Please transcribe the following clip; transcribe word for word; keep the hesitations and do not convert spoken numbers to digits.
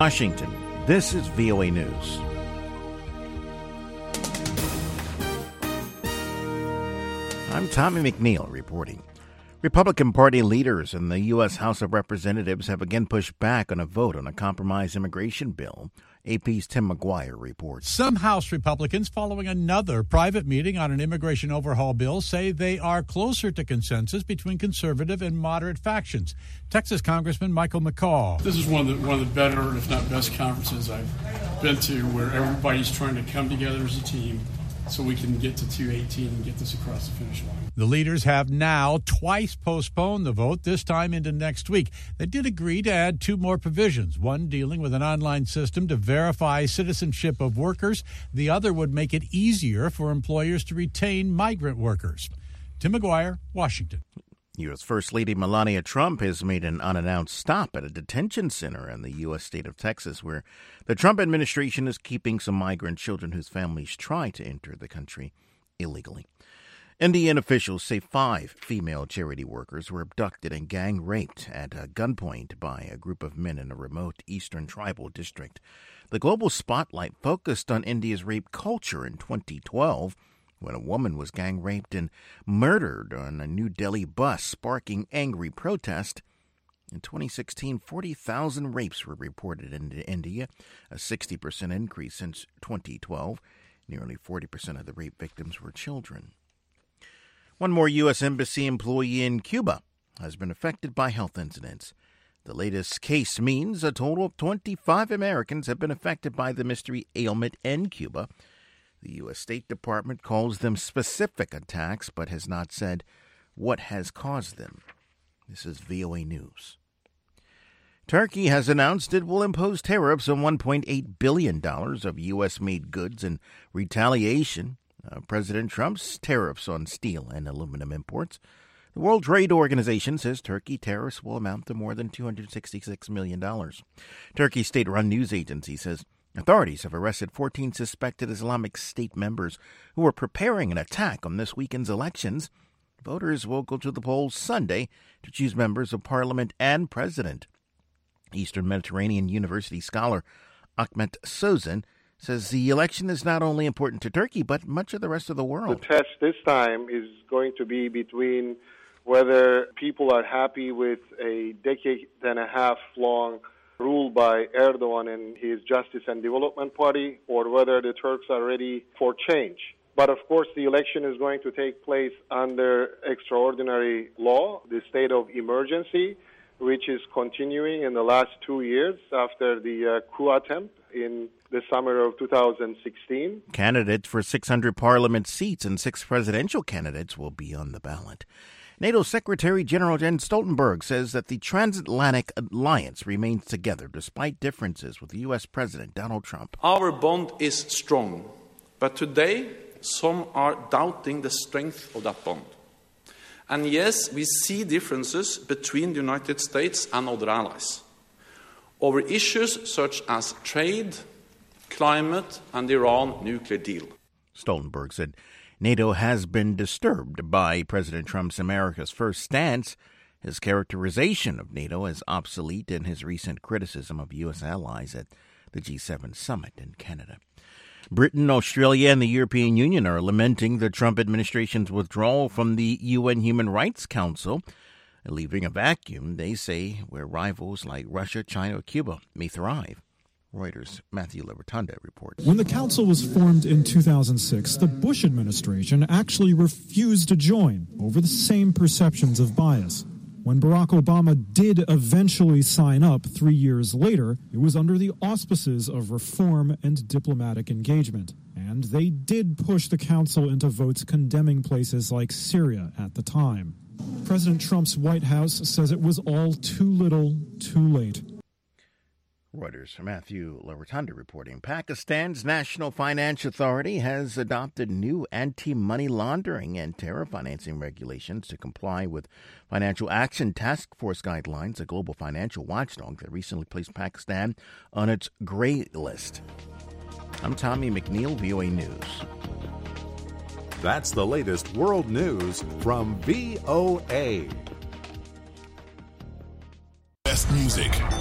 Washington, this is V O A News. I'm Tommy McNeil reporting. Republican Party leaders in the U S. House of Representatives have again pushed back on a vote on a compromise immigration bill. A P's Tim McGuire reports. Some House Republicans, following another private meeting on an immigration overhaul bill, say they are closer to consensus between conservative and moderate factions. Texas Congressman Michael McCaul. This is one of the one of the better, if not best, conferences I've been to, where everybody's trying to come together as a team so we can get to two eighteen and get this across the finish line. The leaders have now twice postponed the vote, this time into next week. They did agree to add two more provisions, one dealing with an online system to verify citizenship of workers. The other would make it easier for employers to retain migrant workers. Tim McGuire, Washington. U S. First Lady Melania Trump has made an unannounced stop at a detention center in the U S state of Texas, where the Trump administration is keeping some migrant children whose families try to enter the country illegally. Indian officials say five female charity workers were abducted and gang raped at a gunpoint by a group of men in a remote eastern tribal district. The global spotlight focused on India's rape culture in twenty twelve, when a woman was gang raped and murdered on a New Delhi bus, sparking angry protest. In twenty sixteen, forty thousand rapes were reported in India, a sixty percent increase since twenty twelve. Nearly forty percent of the rape victims were children. One more U S. Embassy employee in Cuba has been affected by health incidents. The latest case means a total of twenty-five Americans have been affected by the mystery ailment in Cuba. The U S. State Department calls them specific attacks, but has not said what has caused them. This is V O A News. Turkey has announced it will impose tariffs on one point eight billion dollars of U S-made goods in retaliation of President Trump's tariffs on steel and aluminum imports. The World Trade Organization says Turkey tariffs will amount to more than two hundred sixty-six million dollars. Turkey's state-run news agency says authorities have arrested fourteen suspected Islamic State members who were preparing an attack on this weekend's elections. Voters will go to the polls Sunday to choose members of parliament and president. Eastern Mediterranean University scholar Ahmet Sozan says the election is not only important to Turkey, but much of the rest of the world. The test this time is going to be between whether people are happy with a decade and a half long rule by Erdogan and his Justice and Development Party, or whether the Turks are ready for change. But of course, the election is going to take place under extraordinary law, the state of emergency, which is continuing in the last two years after the uh, coup attempt in the summer of two thousand sixteen. Candidates for six hundred parliament seats and six presidential candidates will be on the ballot. NATO Secretary General Jens Stoltenberg says that the transatlantic alliance remains together despite differences with the U S. President Donald Trump. Our bond is strong, but today some are doubting the strength of that bond. And yes, we see differences between the United States and other allies over issues such as trade, climate, and the Iran nuclear deal. Stoltenberg said NATO has been disturbed by President Trump's America's First stance, his characterization of NATO as obsolete, and his recent criticism of U S allies at the G seven summit in Canada. Britain, Australia, and the European Union are lamenting the Trump administration's withdrawal from the U N Human Rights Council, leaving a vacuum, they say, where rivals like Russia, China, or Cuba may thrive. Reuters' Matthew Levertanda reports. When the council was formed in two thousand six, the Bush administration actually refused to join over the same perceptions of bias. When Barack Obama did eventually sign up three years later, it was under the auspices of reform and diplomatic engagement. And they did push the council into votes condemning places like Syria at the time. President Trump's White House says it was all too little, too late. Reuters' Matthew Levertanda reporting. Pakistan's National Finance Authority has adopted new anti-money laundering and terror financing regulations to comply with Financial Action Task Force guidelines, a global financial watchdog that recently placed Pakistan on its gray list. I'm Tommy McNeil, V O A News. That's the latest world news from V O A. Best music